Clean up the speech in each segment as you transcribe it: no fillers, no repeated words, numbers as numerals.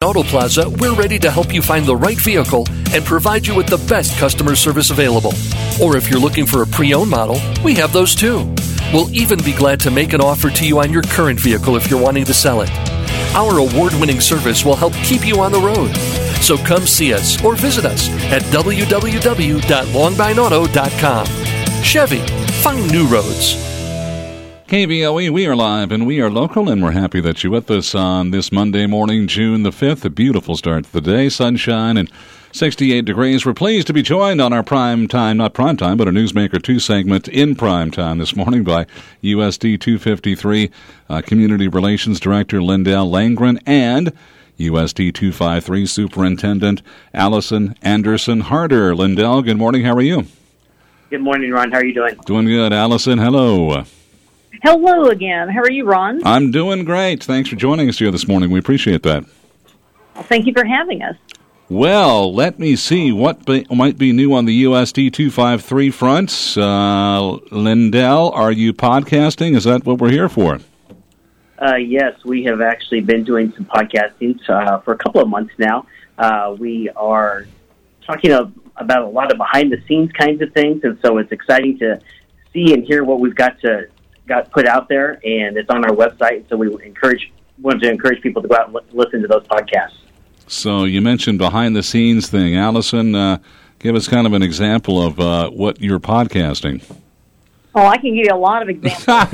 Auto Plaza, we're ready to help you find the right vehicle and provide you with the best customer service available. Or if you're looking for a pre-owned model, we have those too. We'll even be glad to make an offer to you on your current vehicle if you're wanting to sell it. Our award-winning service will help keep you on the road. So come see us or visit us at www.longbineauto.com. Chevy, find new roads. KVOE, we are live and we are local, and we're happy that you're with us on this Monday morning, June the 5th. A beautiful start to the day, sunshine and 68 degrees. We're pleased to be joined on our prime time, not prime time, but a Newsmaker 2 segment in prime time this morning by USD 253 Community Relations Director Lindell Langren and USD 253 Superintendent Allison Anderson Harder. Lindell, good morning. How are you? Good morning, Ron. How are you doing? Doing good. Allison, hello. Hello again. How are you, Ron? I'm doing great. Thanks for joining us here this morning. We appreciate that. Well, thank you for having us. Well, let me see what might be new on the USD 253 front. Lindell, are you podcasting? Is that what we're here for? Yes, we have actually been doing some podcasting for a couple of months now. We are talking about a lot of behind-the-scenes kinds of things, and so it's exciting to see and hear what we've got put out there, and it's on our website. So we wanted to encourage people to go out and listen to those podcasts. So you mentioned behind-the-scenes thing. Allison, give us kind of an example of what you're podcasting. Oh, I can give you a lot of examples.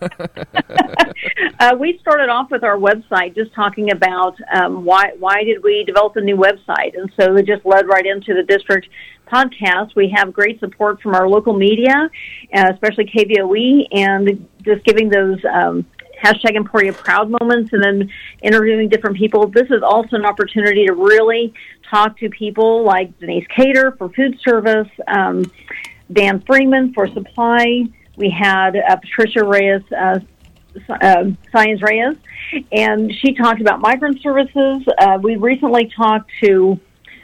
We started off with our website just talking about why did we develop a new website, and so it just led right into the district podcast. We have great support from our local media, especially KVOE, and just giving those hashtag Emporia Proud moments and then interviewing different people. This is also an opportunity to really talk to people like Denise Cater for food service, Dan Freeman for supply. We had Patricia Reyes, Science Reyes, and she talked about migrant services. We recently talked to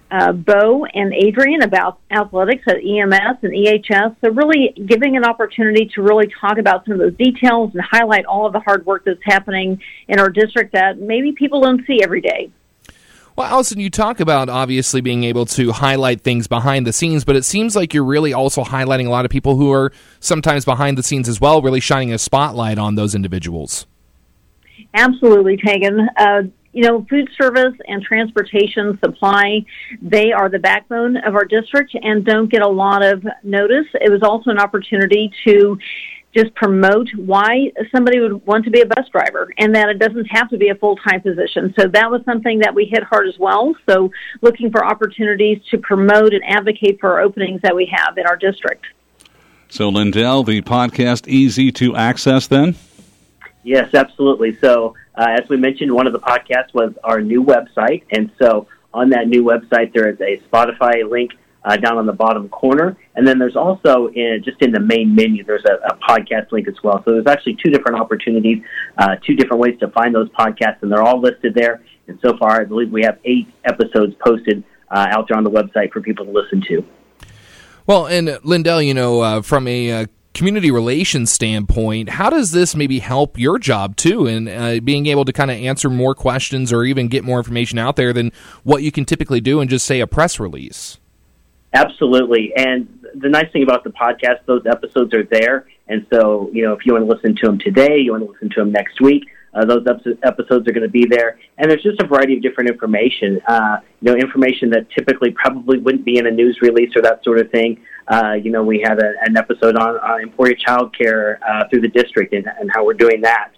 Bo and Adrian about athletics at EMS and EHS. So really giving an opportunity to really talk about some of those details and highlight all of the hard work that's happening in our district that maybe people don't see every day. Well, Allison, you talk about obviously being able to highlight things behind the scenes, but it seems like you're really also highlighting a lot of people who are sometimes behind the scenes as well, really shining a spotlight on those individuals. Absolutely, Tegan. Food service and transportation supply, they are the backbone of our district and don't get a lot of notice. It was also an opportunity to just promote why somebody would want to be a bus driver and that it doesn't have to be a full-time position. So that was something that we hit hard as well. So looking for opportunities to promote and advocate for our openings that we have in our district. So, Lindell, the podcast easy to access then? Yes, absolutely. So as we mentioned, one of the podcasts was our new website. And so on that new website, there is a Spotify link down on the bottom corner. And then there's also, in the main menu, there's a podcast link as well. So there's actually two different opportunities, two different ways to find those podcasts, and they're all listed there. And so far, I believe we have 8 episodes posted out there on the website for people to listen to. Well, and Lindell, from a community relations standpoint, how does this maybe help your job too in being able to kind of answer more questions or even get more information out there than what you can typically do in just, say, a press release? Absolutely. And the nice thing about the podcast, those episodes are there. And so, if you want to listen to them today, you want to listen to them next week, those episodes are going to be there. And there's just a variety of different information, information that typically probably wouldn't be in a news release or that sort of thing. We had an episode on Emporia Child Care through the district and how we're doing that.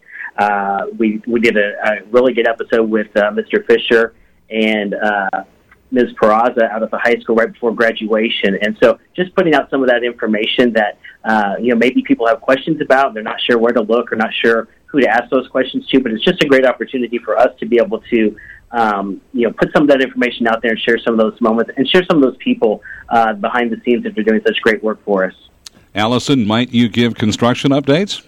We did a really good episode with Mr. Fisher and Ms. Peraza out of the high school right before graduation. And so just putting out some of that information that, maybe people have questions about, they're not sure where to look or not sure who to ask those questions to, but it's just a great opportunity for us to be able to, put some of that information out there and share some of those moments and share some of those people behind the scenes that are doing such great work for us. Allison, might you give construction updates?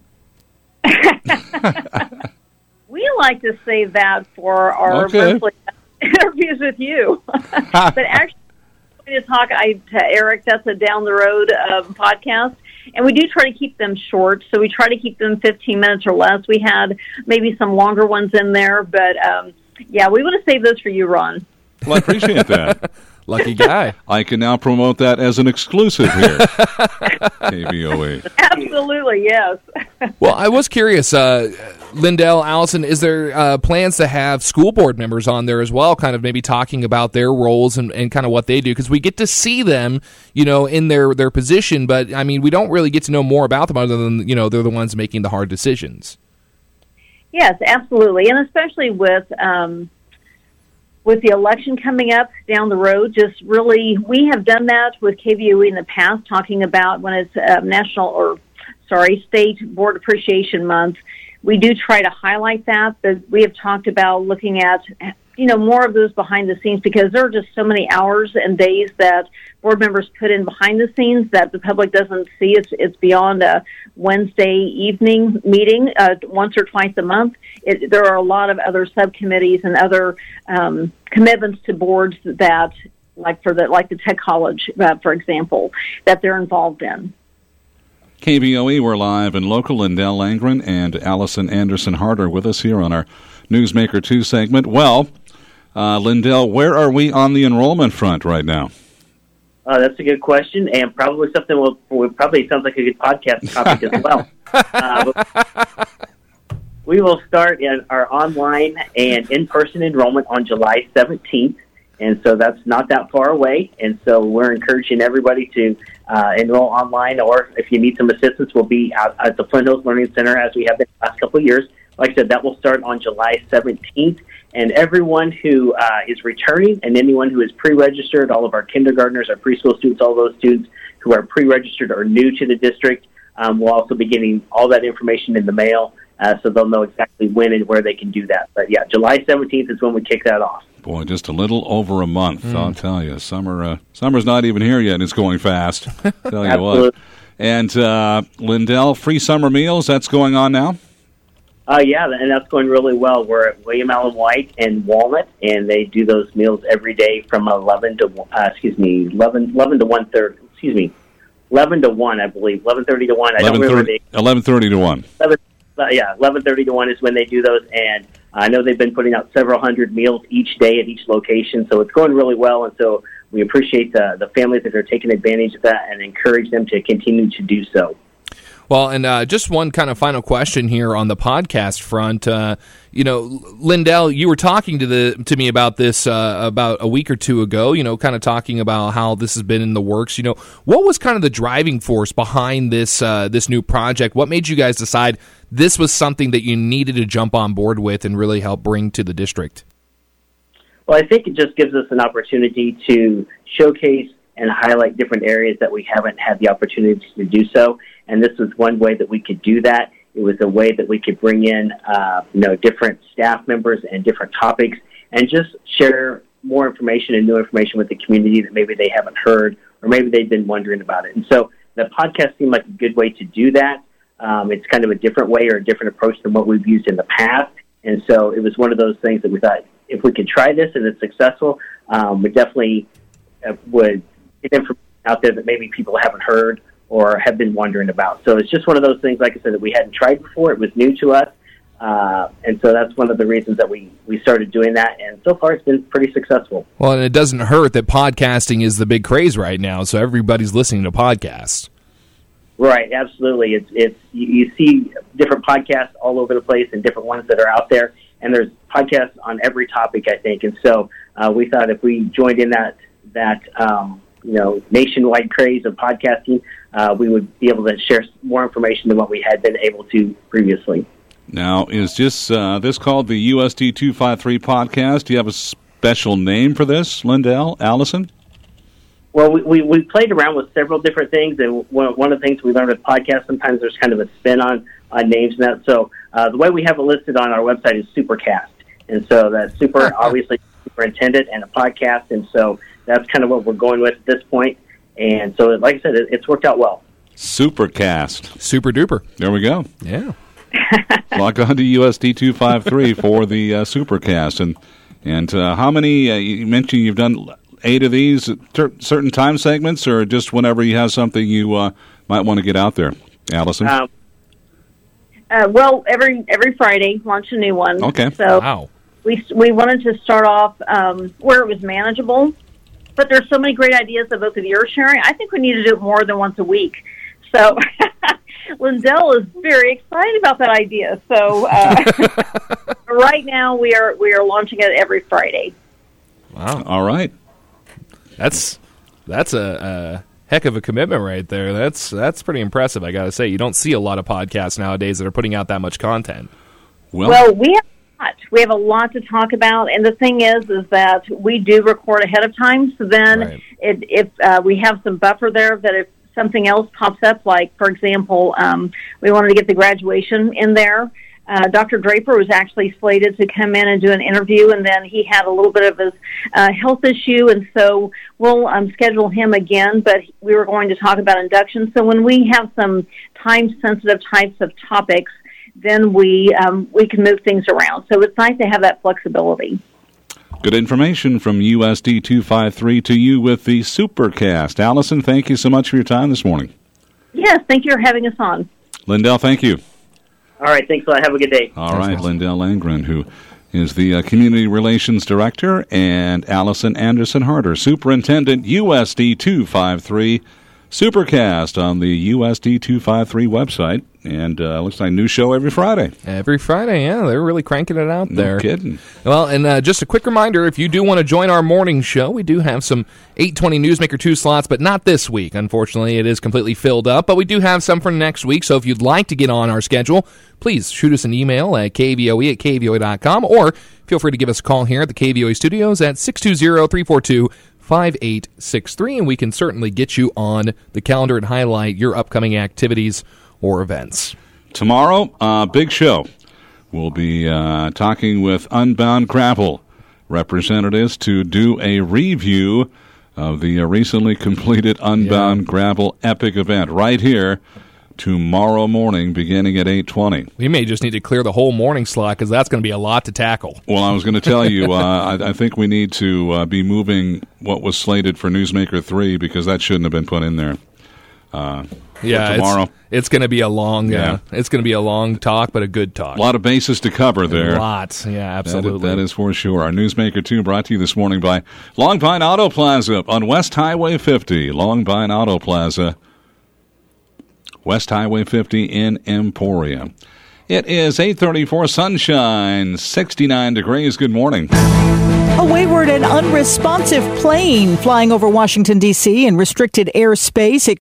We like to save that for our monthly interviews with you. But actually, to talk to Eric, that's a down the road podcast. And we do try to keep them short, so we try to keep them 15 minutes or less. We had maybe some longer ones in there, but Yeah, we want to save those for you, Ron. Well, I appreciate that. Lucky guy. I can now promote that as an exclusive here. KVOE. Absolutely, yes. Well, I was curious, Lindell, Allison, is there plans to have school board members on there as well, kind of maybe talking about their roles and kind of what they do? Because we get to see them, in their position, but, I mean, we don't really get to know more about them other than, they're the ones making the hard decisions. Yes, absolutely, and especially with the election coming up down the road, just really, we have done that with KVOE in the past, talking about when it's State Board Appreciation Month. We do try to highlight that, but we have talked about looking at, more of those behind the scenes, because there are just so many hours and days that board members put in behind the scenes that the public doesn't see. It's beyond a Wednesday evening meeting once or twice a month. There are a lot of other subcommittees and other commitments to boards that, like the Tech College, for example, that they're involved in. KVOE, we're live and local. Lindell Langren and Allison Anderson Hart are with us here on our Newsmaker 2 segment. Well, Lindell, where are we on the enrollment front right now? That's a good question, and probably something will probably sounds like a good podcast topic as well. We will start in our online and in-person enrollment on July 17th, and so that's not that far away. And so we're encouraging everybody to enroll online, or if you need some assistance, we'll be out at the Flint Hills Learning Center as we have been the last couple of years. Like I said, that will start on July 17th, and everyone who is returning and anyone who is pre-registered, all of our kindergartners, our preschool students, all those students who are pre-registered or new to the district, will also be getting all that information in the mail, so they'll know exactly when and where they can do that. But yeah, July 17th is when we kick that off. Boy, just a little over a month, I'll tell you. Summer's not even here yet, and it's going fast. Tell you what. And Lindell, free summer meals, that's going on now? Yeah, and that's going really well. We're at William Allen White and Walnut, and they do those meals every day from 11 to 1:30. 11 to 1, I believe. 11:30 to 1. 11:30 to 1. 11:30 to 1 is when they do those, and I know they've been putting out several hundred meals each day at each location, so it's going really well, and so we appreciate the families that are taking advantage of that and encourage them to continue to do so. Well, and just one kind of final question here on the podcast front. Lindell, you were talking to me about this about a week or two ago, kind of talking about how this has been in the works. What was kind of the driving force behind this new project? What made you guys decide this was something that you needed to jump on board with and really help bring to the district? Well, I think it just gives us an opportunity to showcase and highlight different areas that we haven't had the opportunity to do so. And this was one way that we could do that. It was a way that we could bring in, different staff members and different topics and just share more information and new information with the community that maybe they haven't heard or maybe they've been wondering about it. And so the podcast seemed like a good way to do that. It's kind of a different way or a different approach than what we've used in the past. And so it was one of those things that we thought, if we could try this and it's successful, we definitely would get information out there that maybe people haven't heard or have been wondering about. So it's just one of those things, like I said, that we hadn't tried before. It was new to us. And so that's one of the reasons that we started doing that. And so far it's been pretty successful. Well, and it doesn't hurt that podcasting is the big craze right now. So everybody's listening to podcasts. Right, absolutely. It's you see different podcasts all over the place and different ones that are out there. And there's podcasts on every topic, I think. And so we thought if we joined in that nationwide craze of podcasting, we would be able to share more information than what we had been able to previously. Now, is this called the USD 253 podcast? Do you have a special name for this, Lindell, Allison? Well, we played around with several different things, and one of the things we learned with podcasts, sometimes there's kind of a spin on names and that. So the way we have it listed on our website is Supercast, and so that's super, obviously, superintendent and a podcast, and so that's kind of what we're going with at this point. And so, like I said, it's worked out well. Supercast. Super duper. There we go. Yeah. Log on to USD 253 for the Supercast. And how many, you mentioned you've done 8 of these at certain time segments, or just whenever you have something you might want to get out there? Allison? Well, every Friday, launch a new one. Okay. So, wow. we wanted to start off where it was manageable. But there's so many great ideas that both of you are sharing. I think we need to do it more than once a week. So Lindell is very excited about that idea. So right now we are launching it every Friday. Wow! All right, that's a heck of a commitment right there. That's pretty impressive. I got to say, you don't see a lot of podcasts nowadays that are putting out that much content. Well, we have a lot to talk about, and the thing is that we do record ahead of time. So then, if we have some buffer there, that if something else pops up, like for example, we wanted to get the graduation in there. Dr. Draper was actually slated to come in and do an interview, and then he had a little bit of his health issue, and so we'll schedule him again. But we were going to talk about induction. So when we have some time-sensitive types of topics, then we can move things around. So it's nice to have that flexibility. Good information from USD 253 to you with the Supercast. Allison, thank you so much for your time this morning. Yes, thank you for having us on. Lindell, thank you. All right, thanks a lot. Have a good day. All right, Lindell Langren, who is the Community Relations Director, and Allison Anderson-Harder, Superintendent, USD 253. Supercast on the USD 253 website, and looks like a new show every Friday. Every Friday, yeah. They're really cranking it out there. No kidding. Well, and just a quick reminder, if you do want to join our morning show, we do have some 8:20 Newsmaker 2 slots, but not this week. Unfortunately, it is completely filled up, but we do have some for next week, so if you'd like to get on our schedule, please shoot us an email at kvoe@kvoe.com, or feel free to give us a call here at the KVOE studios at 620-342-5863, and we can certainly get you on the calendar and highlight your upcoming activities or events. Tomorrow, big show. We'll be talking with Unbound Grapple representatives to do a review of the recently completed Unbound Grapple Epic event right here tomorrow morning beginning at 8:20. We may just need to clear the whole morning slot because that's going to be a lot to tackle. Well, I was going to tell you, I think we need to be moving what was slated for Newsmaker 3 because that shouldn't have been put in there. Tomorrow. It's going to be a long it's going to be a long talk, but a good talk. A lot of bases to cover there. Lots, yeah, absolutely. That is for sure. Our Newsmaker 2 brought to you this morning by Long Pine Auto Plaza on West Highway 50. Long Pine Auto Plaza, West Highway 50 in Emporia. It is 8:34, sunshine, 69 degrees. Good morning. A wayward and unresponsive plane flying over Washington, D.C. in restricted airspace. It